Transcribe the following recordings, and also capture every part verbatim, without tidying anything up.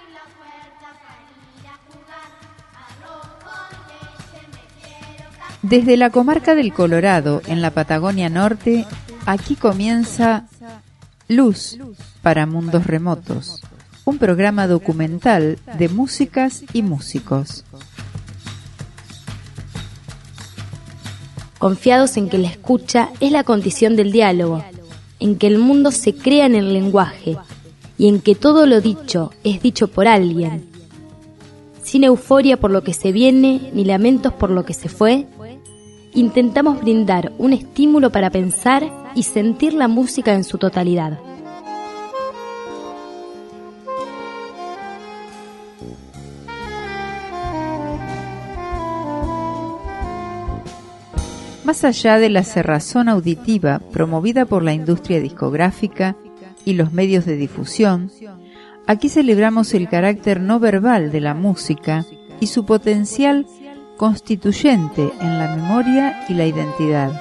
Desde la comarca del Colorado, en la Patagonia Norte, aquí comienza Luz para Mundos Remotos, un programa documental de músicas y músicos. Confiados en que la escucha es la condición del diálogo, en que el mundo se crea en el lenguaje y en que todo lo dicho es dicho por alguien. Sin euforia por lo que se viene ni lamentos por lo que se fue, intentamos brindar un estímulo para pensar y sentir la música en su totalidad. Más allá de la cerrazón auditiva promovida por la industria discográfica y los medios de difusión, aquí celebramos el carácter no verbal de la música y su potencial constituyente en la memoria y la identidad.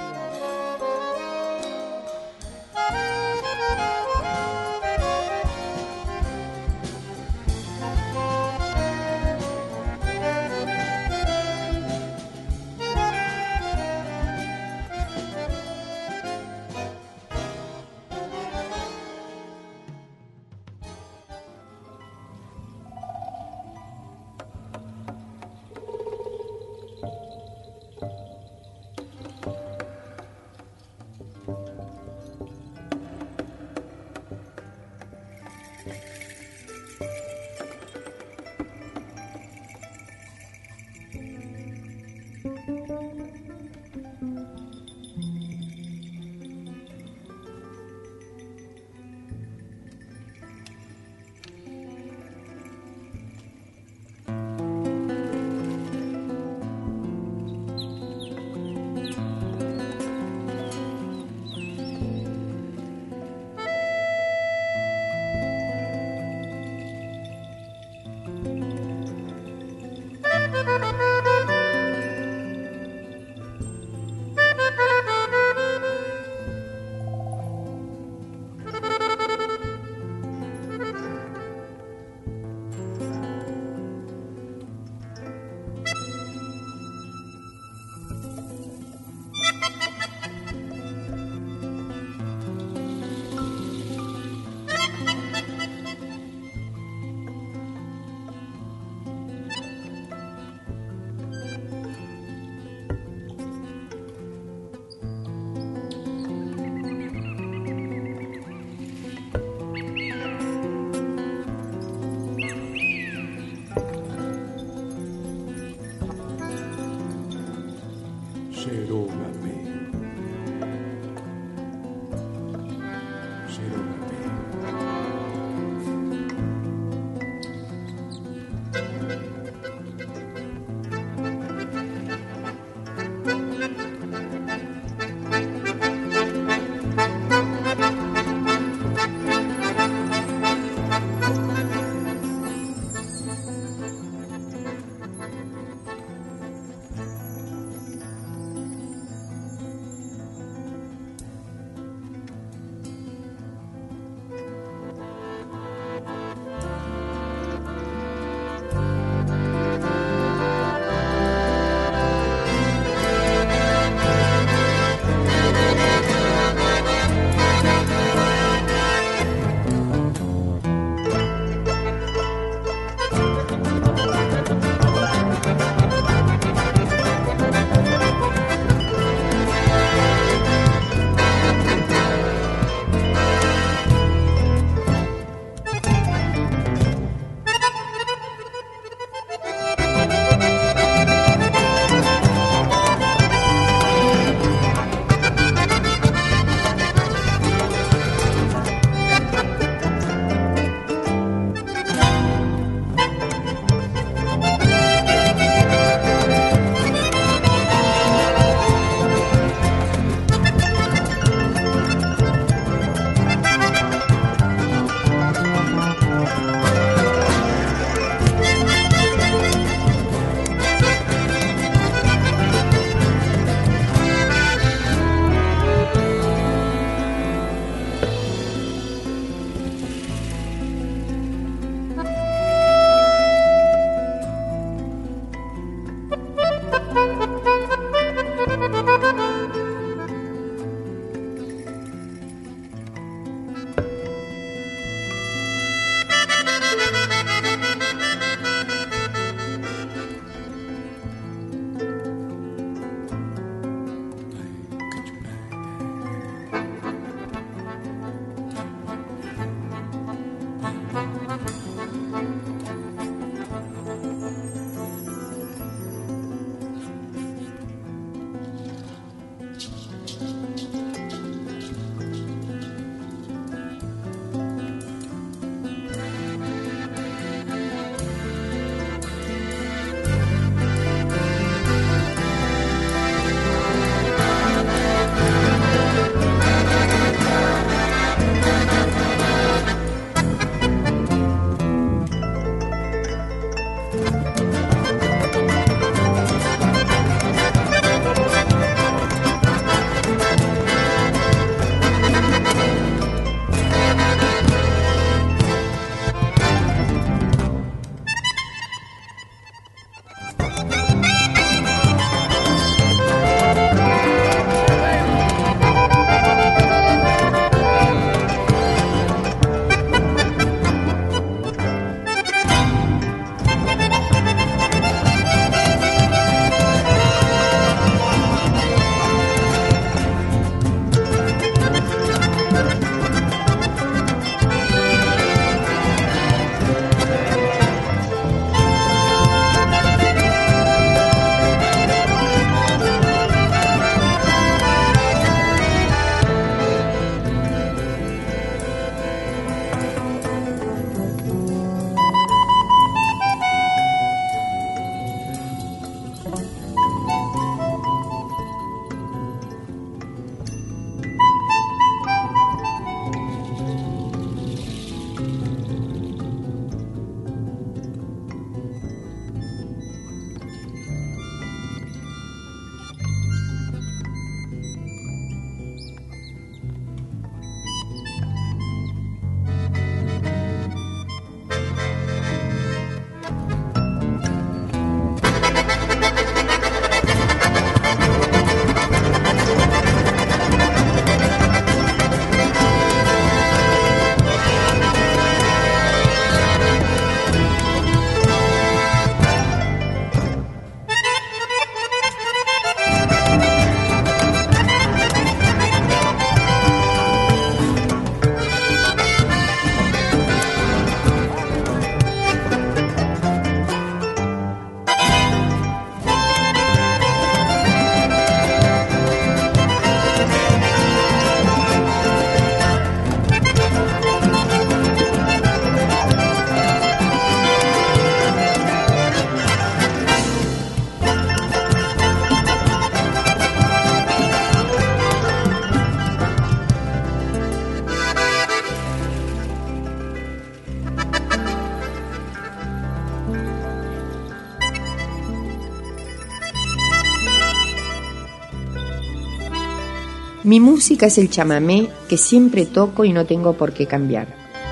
Mi música es el chamamé que siempre toco y no tengo por qué cambiar.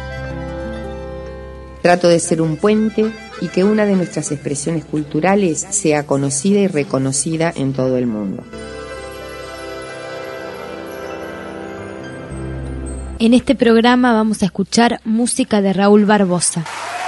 Trato de ser un puente y que una de nuestras expresiones culturales sea conocida y reconocida en todo el mundo. En este programa vamos a escuchar música de Raúl Barbosa.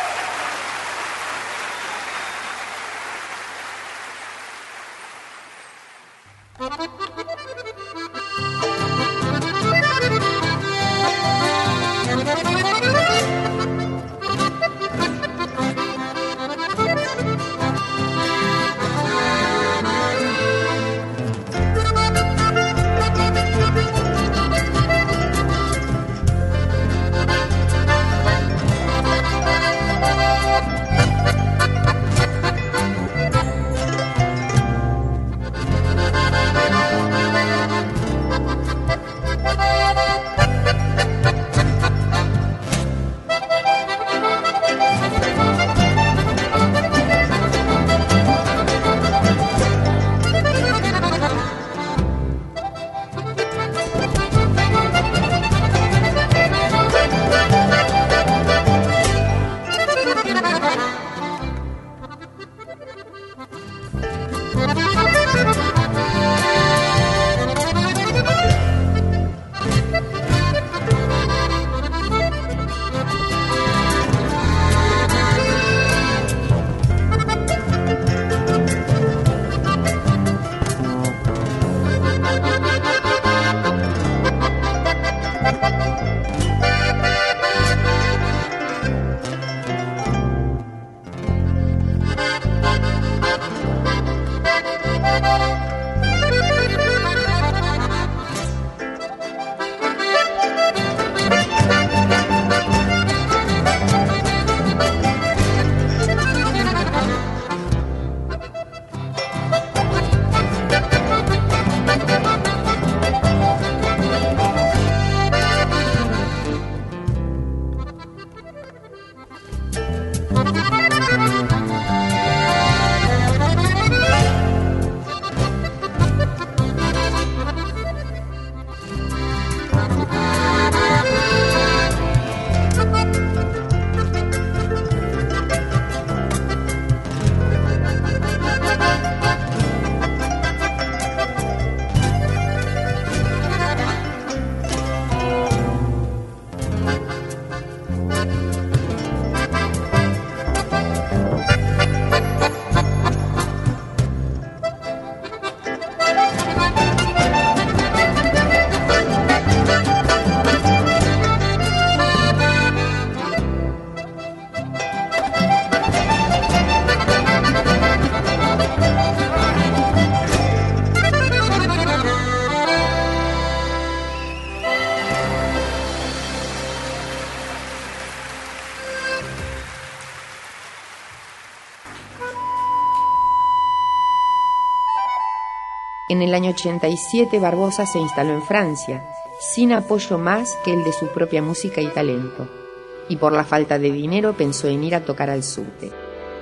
En el año ochenta y siete, Barbosa se instaló en Francia, sin apoyo más que el de su propia música y talento, y por la falta de dinero pensó en ir a tocar al subte.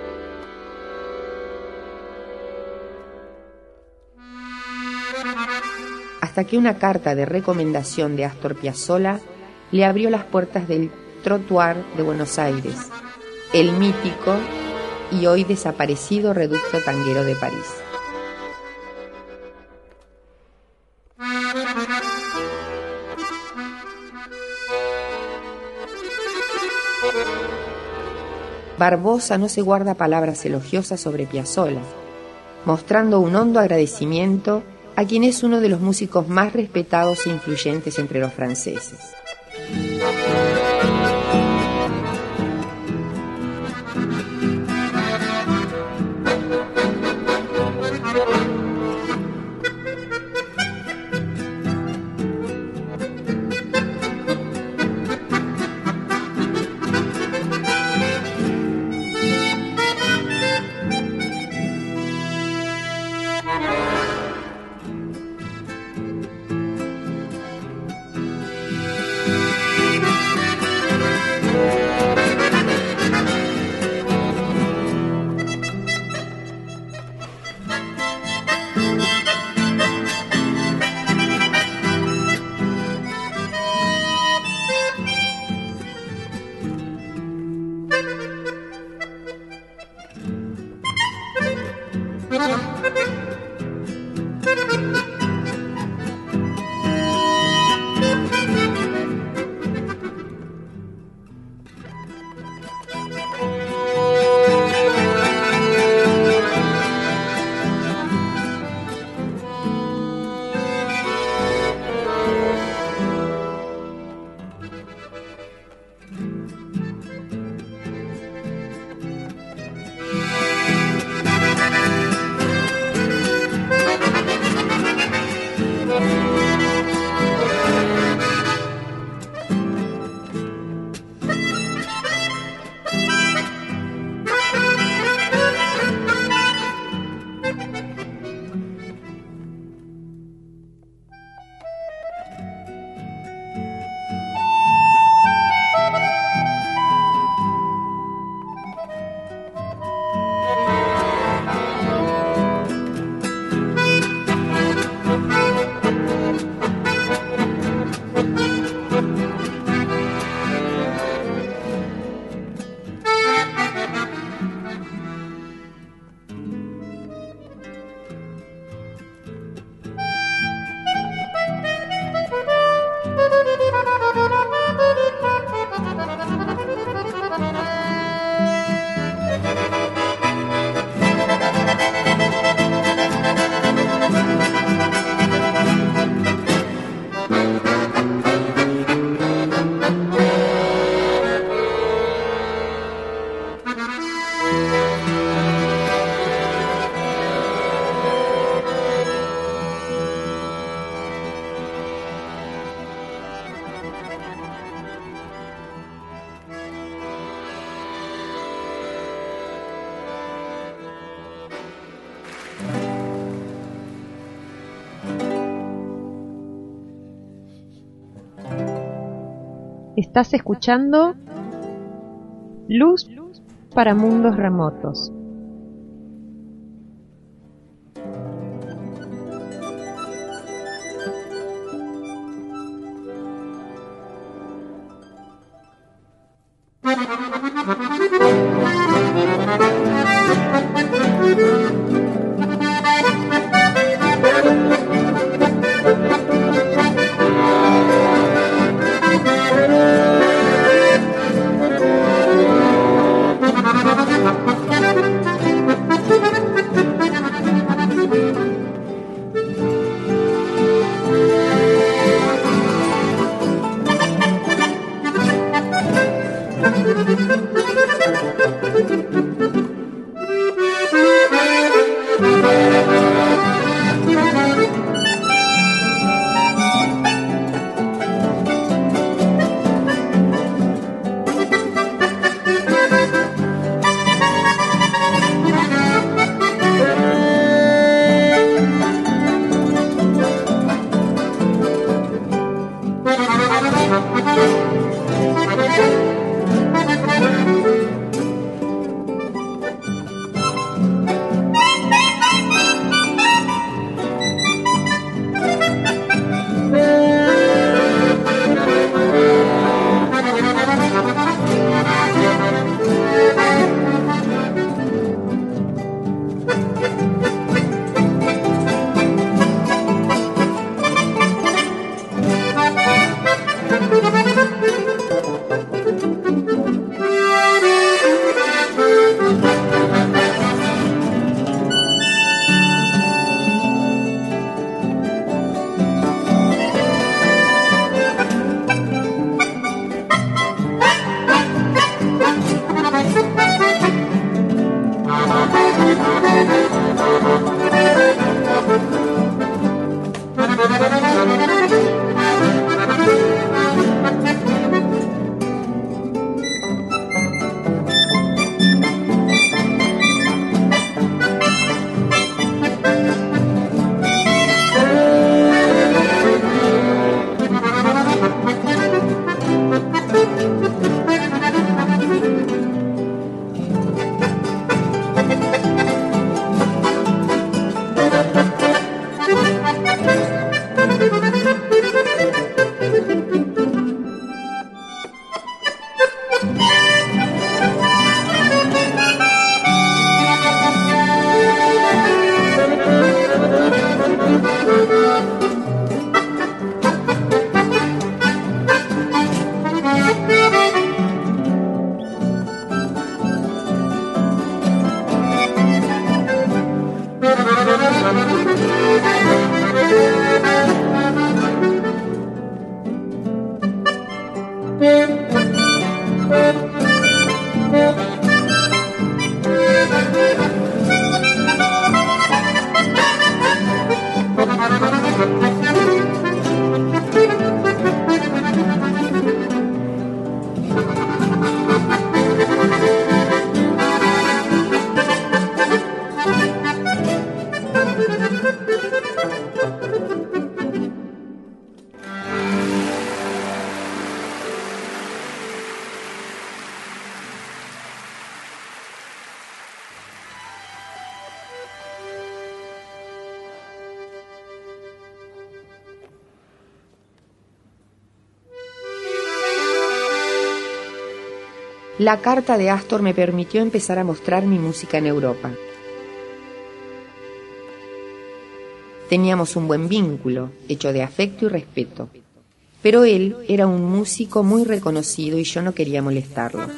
Hasta que una carta de recomendación de Astor Piazzolla le abrió las puertas del Trottoir de Buenos Aires, el mítico y hoy desaparecido reducto tanguero de París. Barbosa no se guarda palabras elogiosas sobre Piazzolla, mostrando un hondo agradecimiento a quien es uno de los músicos más respetados e influyentes entre los franceses. Estás escuchando Luz para Mundos Remotos. Thank you. La carta de Astor me permitió empezar a mostrar mi música en Europa. Teníamos un buen vínculo, hecho de afecto y respeto, pero él era un músico muy reconocido y yo no quería molestarlo.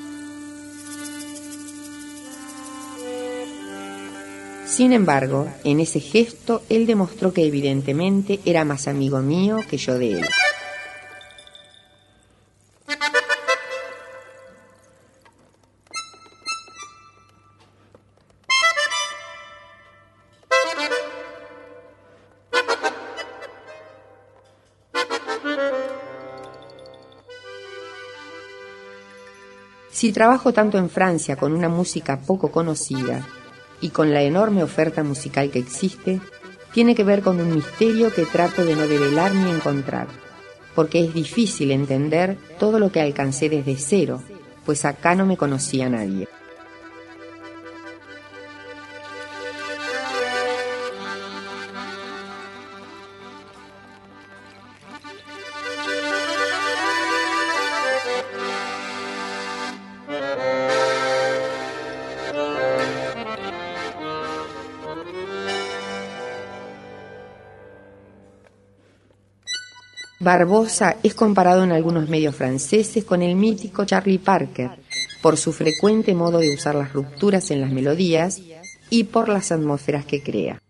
Sin embargo, en ese gesto, él demostró que evidentemente era más amigo mío que yo de él. Si trabajo tanto en Francia con una música poco conocida y con la enorme oferta musical que existe, tiene que ver con un misterio que trato de no develar ni encontrar, porque es difícil entender todo lo que alcancé desde cero, pues acá no me conocía nadie. Barbosa es comparado en algunos medios franceses con el mítico Charlie Parker, por su frecuente modo de usar las rupturas en las melodías y por las atmósferas que crea.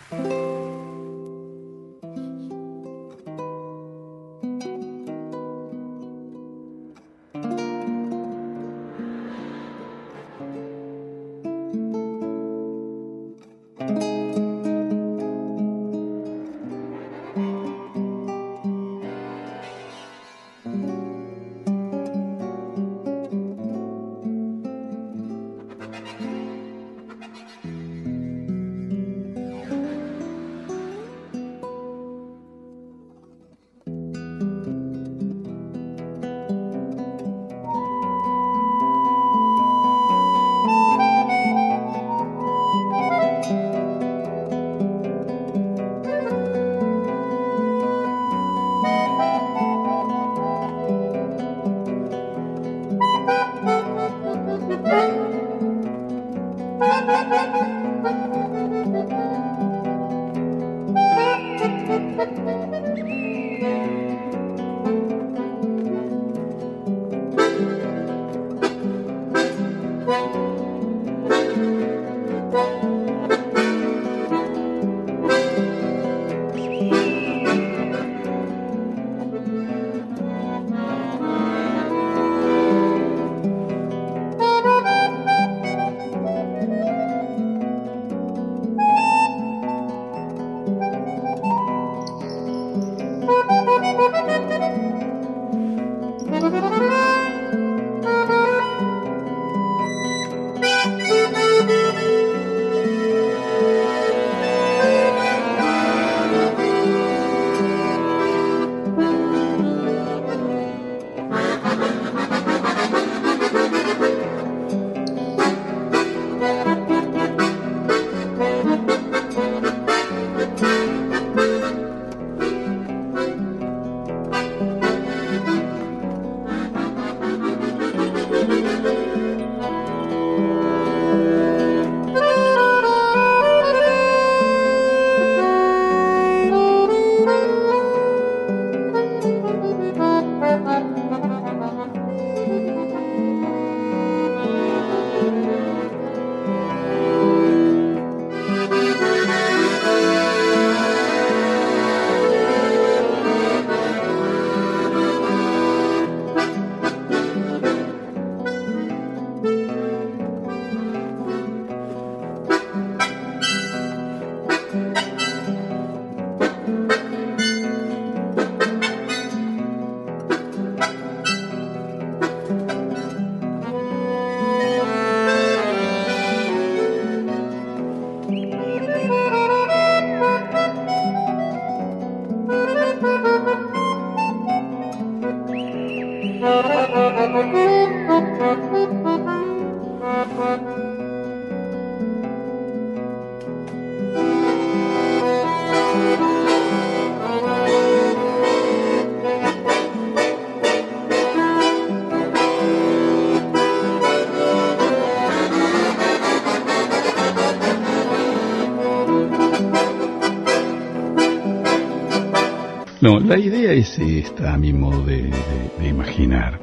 No, la idea es esta, a mi modo de, de, de imaginar.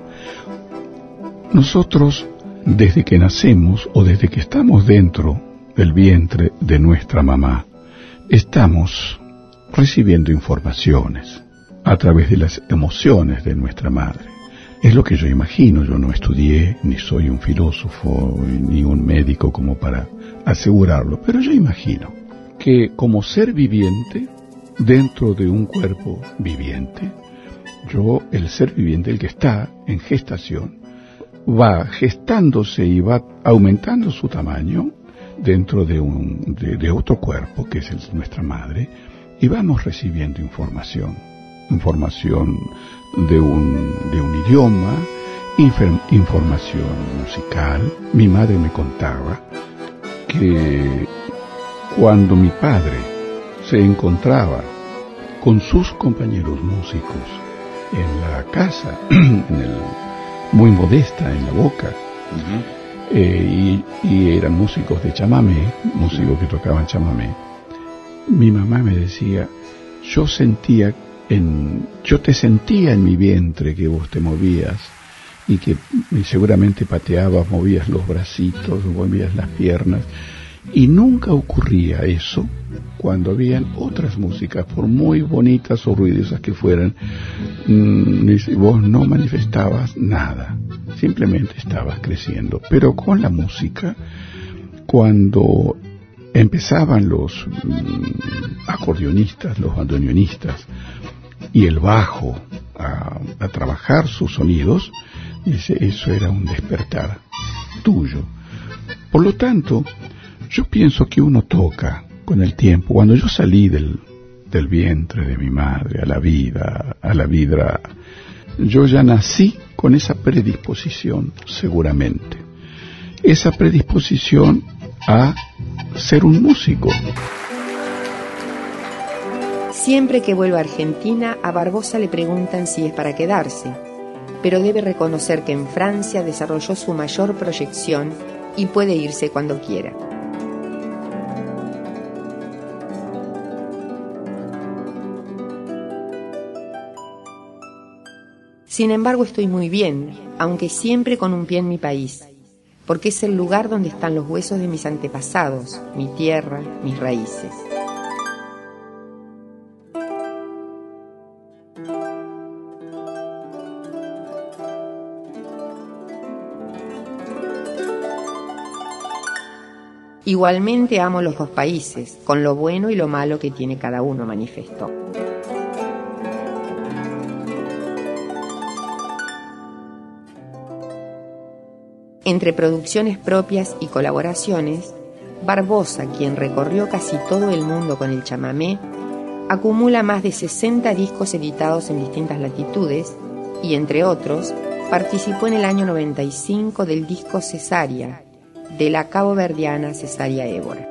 Nosotros, desde que nacemos o desde que estamos dentro del vientre de nuestra mamá, estamos recibiendo informaciones a través de las emociones de nuestra madre. Es lo que yo imagino. Yo no estudié, ni soy un filósofo, ni un médico como para asegurarlo, pero yo imagino que como ser viviente, dentro de un cuerpo viviente, yo, el ser viviente, el que está en gestación, va gestándose y va aumentando su tamaño dentro de, un, de, de otro cuerpo, que es el, nuestra madre, y vamos recibiendo información, información de un, de un idioma, infer, información musical. Mi madre me contaba que cuando mi padre se encontraba con sus compañeros músicos en la casa, en el, muy modesta en La Boca, uh-huh. eh, y, y eran músicos de chamamé, músicos que tocaban chamamé. Mi mamá me decía, yo sentía, en, yo te sentía en mi vientre que vos te movías y que y seguramente pateabas, movías los bracitos, movías las piernas, Y nunca ocurría eso cuando habían otras músicas, por muy bonitas o ruidosas que fueran. Mmm, vos no manifestabas nada, simplemente estabas creciendo. Pero con la música, cuando empezaban los mmm, acordeonistas, los bandoneonistas y el bajo a, a trabajar sus sonidos, dice, eso era un despertar tuyo. Por lo tanto, yo pienso que uno toca con el tiempo. Cuando yo salí del, del vientre de mi madre a la vida, a la vida, yo ya nací con esa predisposición, seguramente. Esa predisposición a ser un músico. Siempre que vuelve a Argentina, a Barbosa le preguntan si es para quedarse, pero debe reconocer que en Francia desarrolló su mayor proyección y puede irse cuando quiera. Sin embargo, estoy muy bien, aunque siempre con un pie en mi país, porque es el lugar donde están los huesos de mis antepasados, mi tierra, mis raíces. Igualmente amo los dos países, con lo bueno y lo malo que tiene cada uno, manifestó. Entre producciones propias y colaboraciones, Barbosa, quien recorrió casi todo el mundo con el chamamé, acumula más de sesenta discos editados en distintas latitudes y, entre otros, participó en el año noventa y cinco del disco Cesárea, de la caboverdiana Cesárea Évora.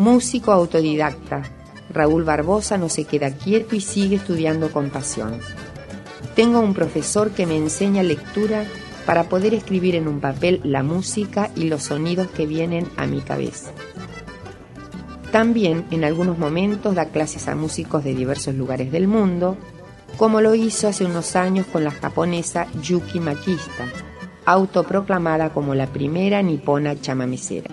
Músico autodidacta, Raúl Barbosa no se queda quieto y sigue estudiando con pasión. Tengo un profesor que me enseña lectura para poder escribir en un papel la música y los sonidos que vienen a mi cabeza. También en algunos momentos da clases a músicos de diversos lugares del mundo, como lo hizo hace unos años con la japonesa Yuki Makista, autoproclamada como la primera nipona chamamecera.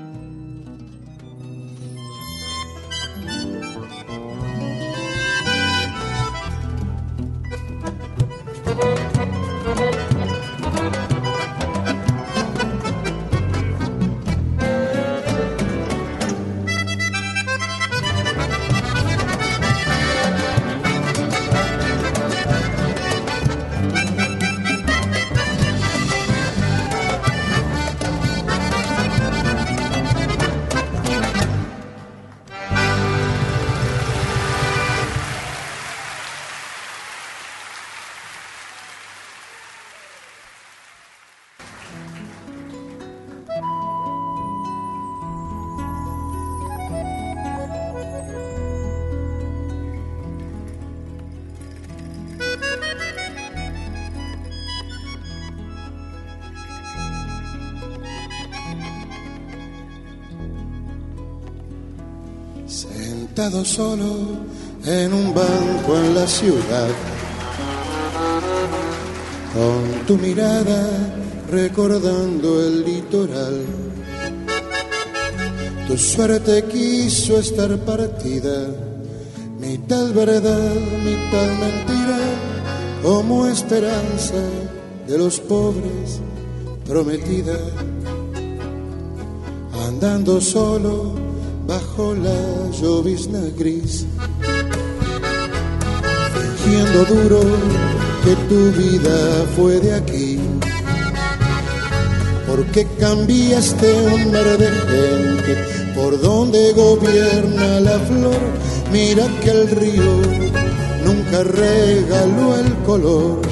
Sentado solo en un banco en la ciudad, con tu mirada recordando el litoral. Tu suerte quiso estar partida, mitad verdad, mitad mentira, como esperanza de los pobres prometida. Andando solo bajo la llovizna gris, fingiendo duro que tu vida fue de aquí. Porque cambiaste un mar de gente por donde gobierna la flor. Mira que el río nunca regaló el color.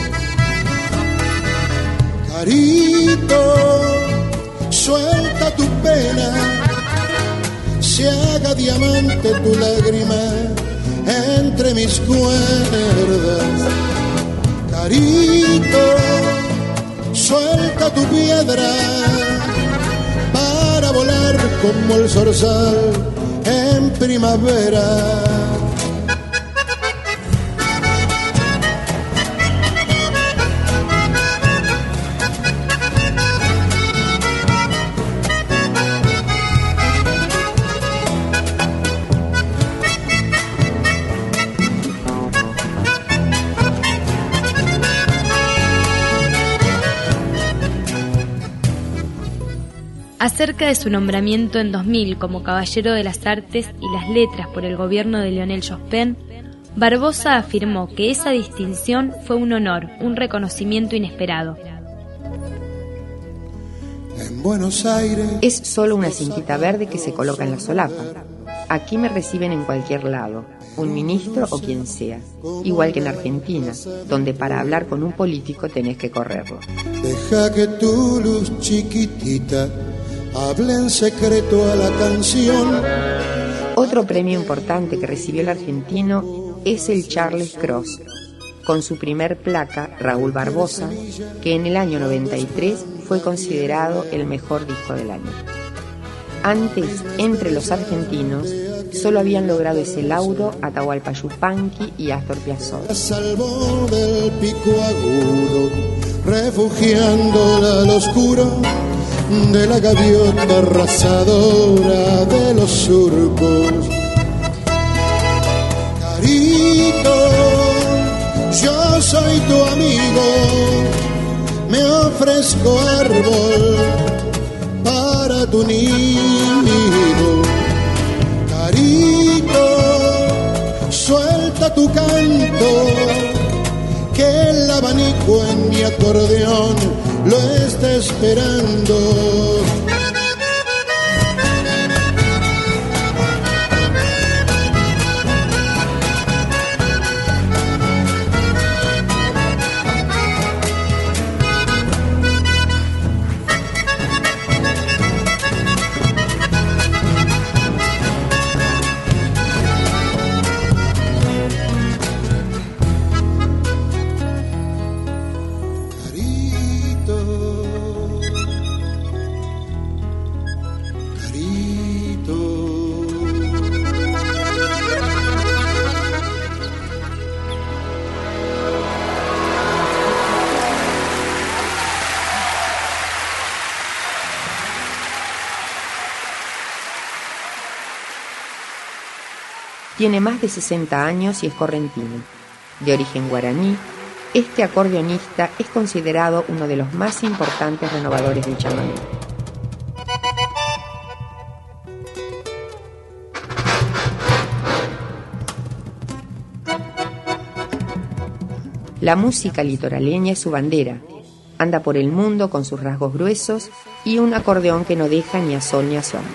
Carito, suelta tu pena, se haga diamante tu lágrima entre mis cuerdas. Carito, suelta tu piedra para volar como el zorzal en primavera. Acerca de su nombramiento en dos mil como Caballero de las Artes y las Letras por el gobierno de Lionel Jospin, Barbosa afirmó que esa distinción fue un honor, un reconocimiento inesperado. En Buenos Aires es solo una cinquita verde que se coloca en la solapa. Aquí me reciben en cualquier lado, un ministro o quien sea, igual que en Argentina, donde para hablar con un político tenés que correrlo. Deja que tu luz chiquitita hable en secreto a la canción. Otro premio importante que recibió el argentino es el Charles Cross, con su primer placa, Raúl Barbosa, que en el año noventa y tres fue considerado el mejor disco del año. Antes, entre los argentinos, solo habían logrado ese lauro Atahualpa Yupanqui y Astor Piazzolla. Salvó del pico agudo, refugiándola al oscuro de la gaviota arrasadora de los surcos. Carito, yo soy tu amigo, me ofrezco árbol para tu nido. Carito, suelta tu canto, que el abanico en mi acordeón lo está esperando. Tiene más de sesenta años y es correntino. De origen guaraní, este acordeonista es considerado uno de los más importantes renovadores del chamamé. La música litoraleña es su bandera. Anda por el mundo con sus rasgos gruesos y un acordeón que no deja ni a sol ni a sombra.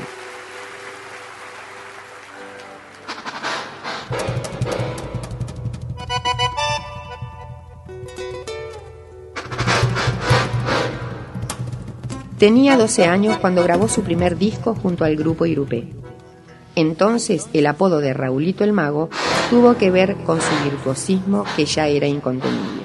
Tenía doce años cuando grabó su primer disco junto al grupo Irupé. Entonces el apodo de Raulito el Mago tuvo que ver con su virtuosismo, que ya era incontenible.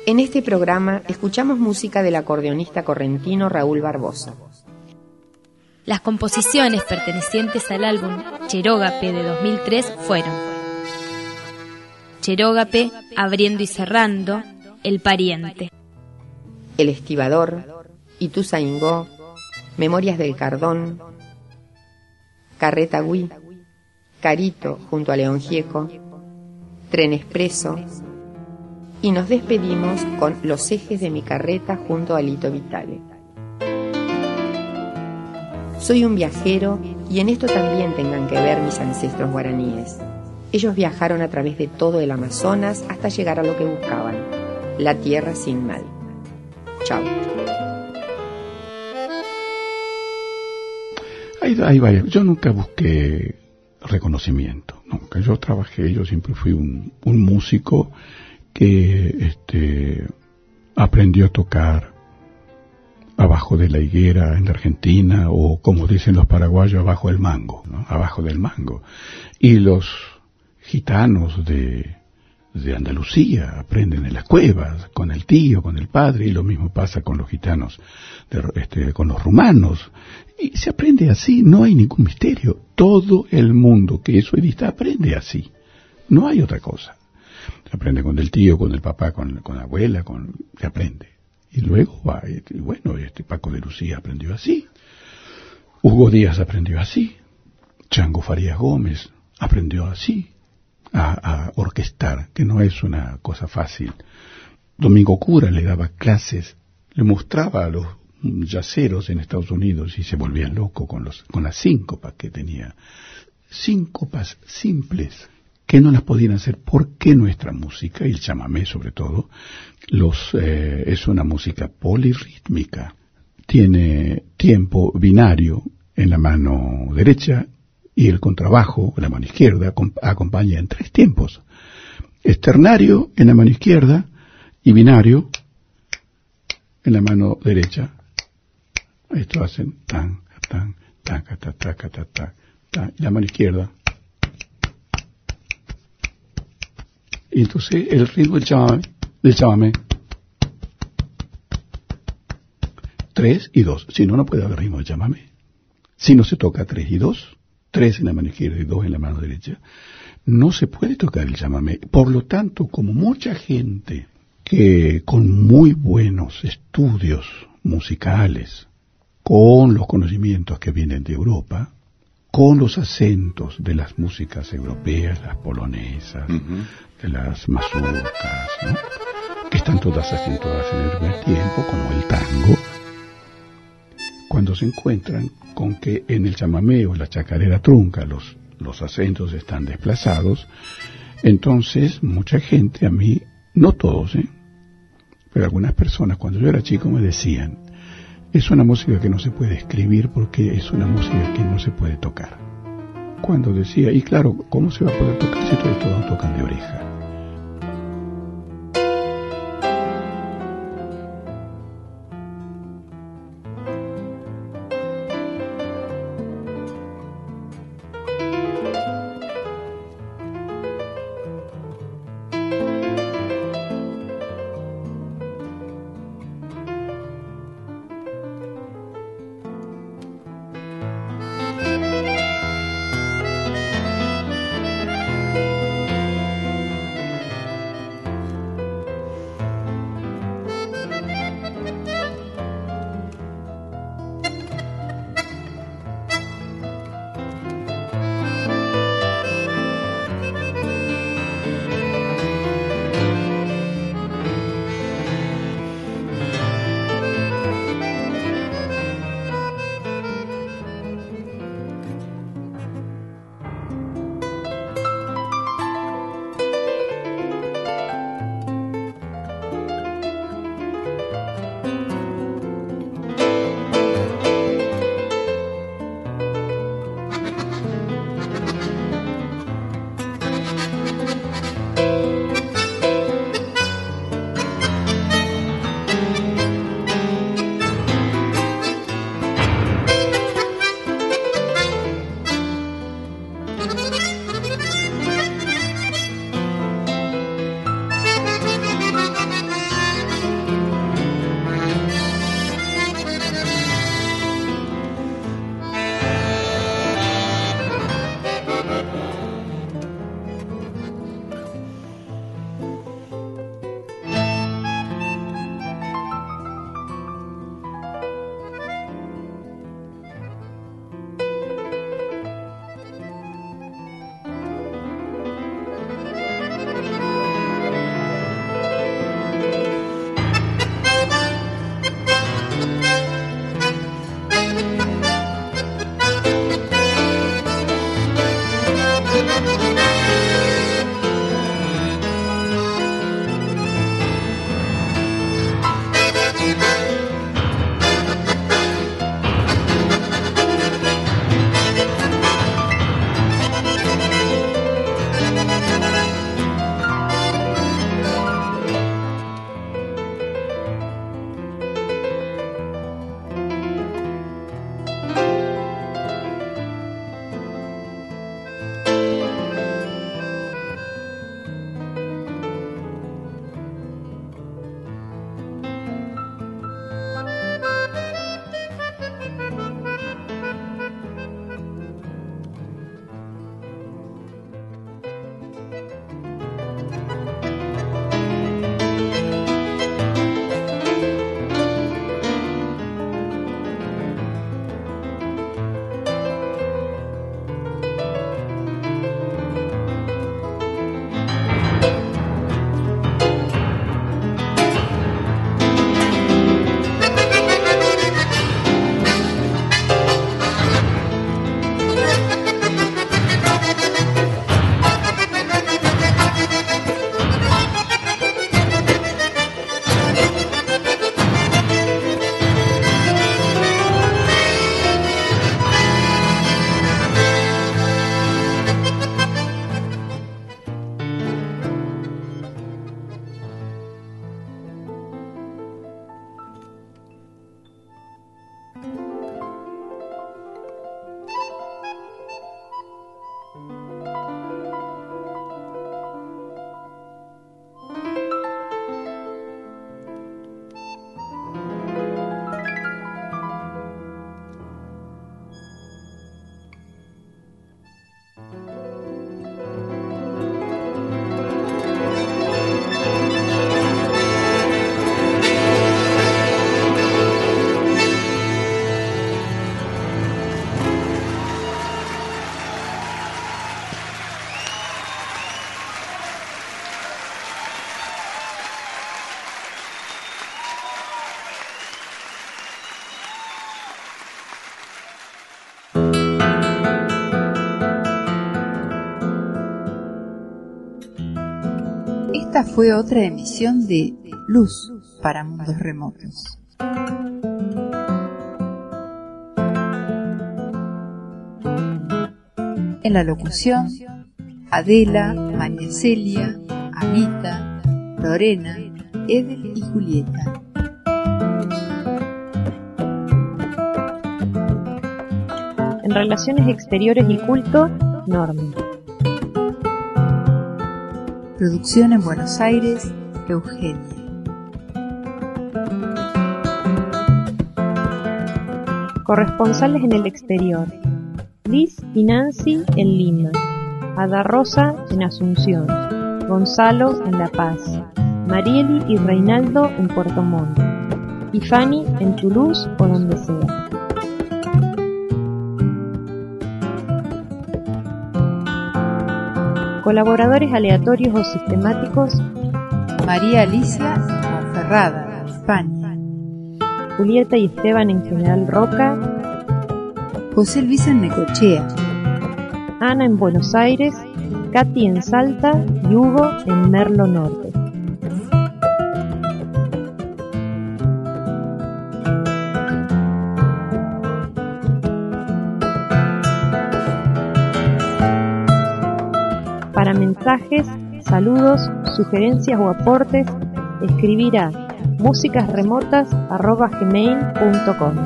En este programa escuchamos música del acordeonista correntino Raúl Barbosa. Las composiciones pertenecientes al álbum Cherógape de dos mil tres fueron Cherógape, Abriendo y Cerrando, El Pariente, El Estibador, Ituzaingó, Memorias del Cardón, Carreta Gui, Carito junto a León Gieco, Tren Expreso, y nos despedimos con Los ejes de mi carreta junto a Lito Vitale. Soy un viajero y en esto también tengan que ver mis ancestros guaraníes. Ellos viajaron a través de todo el Amazonas hasta llegar a lo que buscaban, la tierra sin mal. Chao. Ahí, ahí vaya. Yo nunca busqué reconocimiento, nunca. Yo trabajé, yo siempre fui un, un músico que este, aprendió a tocar abajo de la higuera en la Argentina, o como dicen los paraguayos, abajo del mango, ¿no? Abajo del mango. Y los gitanos de, de Andalucía aprenden en las cuevas, con el tío, con el padre, y lo mismo pasa con los gitanos, de, este, con los rumanos. Y se aprende así, no hay ningún misterio. Todo el mundo que es suedista aprende así. No hay otra cosa. Se aprende con el tío, con el papá, con, con la abuela, con, se aprende. Y luego va, y bueno, este Paco de Lucía aprendió así. Hugo Díaz aprendió así. Chango Farías Gómez aprendió así a, a orquestar, que no es una cosa fácil. Domingo Cura le daba clases, le mostraba a los yaceros en Estados Unidos y se volvían locos con, los, con las síncopas que tenía. Síncopas simples, que no las podían hacer porque nuestra música, y el chamamé sobre todo, los eh, es una música polirrítmica. Tiene tiempo binario en la mano derecha y el contrabajo, en la mano izquierda, acompaña en tres tiempos. Es ternario en la mano izquierda y binario en la mano derecha. Esto hacen tan, tan, tan, ta, ta, ta, ta, ta, ta, y la mano izquierda. Y entonces el ritmo del chamamé, del chamamé. Tres y dos. Si no, no puede haber ritmo de chamamé. Si no se toca tres y dos, tres en la mano izquierda y dos en la mano derecha, no se puede tocar el chamamé. Por lo tanto, como mucha gente que con muy buenos estudios musicales, con los conocimientos que vienen de Europa, con los acentos de las músicas europeas, las polonesas, uh-huh. de las mazurcas, ¿no? Que están todas acentuadas en el primer tiempo, como el tango, cuando se encuentran con que en el chamamé o la chacarera trunca los, los acentos están desplazados, entonces mucha gente, a mí, no todos, ¿eh? pero algunas personas cuando yo era chico me decían, es una música que no se puede escribir porque es una música que no se puede tocar. Cuando decía, y claro, ¿cómo se va a poder tocar si todos tocan de oreja? Esta fue otra emisión de Luz para Mundos Remotos. En la locución, Adela, María Celia, Anita, Lorena, Edel y Julieta. En Relaciones Exteriores y Culto, Norma. Producción en Buenos Aires, Eugenia. Corresponsales en el exterior, Liz y Nancy en Lima, Ada Rosa en Asunción, Gonzalo en La Paz, Marieli y Reinaldo en Puerto Montt, y Fanny en Toulouse o donde sea. Colaboradores aleatorios o sistemáticos: María Alicia en Ponferrada, España. Julieta y Esteban en General Roca. José Luis en Necochea. Ana en Buenos Aires, Katy en Salta y Hugo en Merlo Norte. Para mensajes, saludos, sugerencias o aportes, escribir a músicasremotas arroba gmail punto com.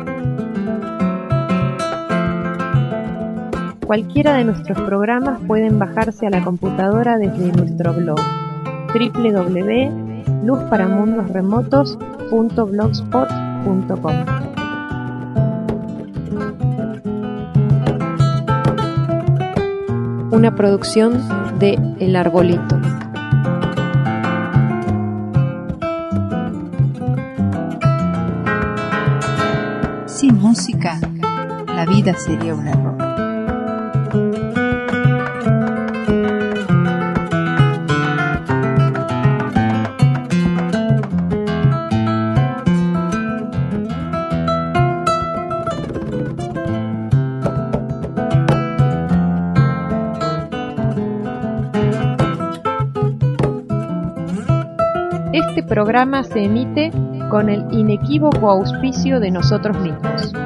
Cualquiera de nuestros programas pueden bajarse a la computadora desde nuestro blog doble u doble u doble u punto luz para mundos remotos punto blogspot punto com. Una producción de El Arbolito. Sin música, la vida sería un error. Este programa se emite con el inequívoco auspicio de nosotros mismos.